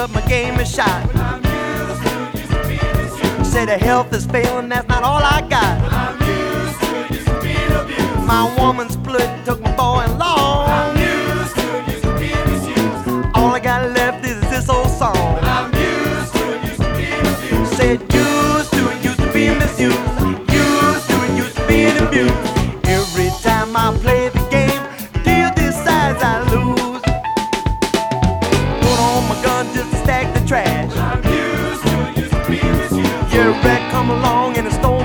but my game is shot. Say the health is failing, that's not all I got. My woman split, took my boy-in-law. All I got left is this old song. Said used to be misused. Used to be abused. Every time I play the game, deal decides I lose. Put on my gun just to stack the trash. Yeah, a wreck come along and it stole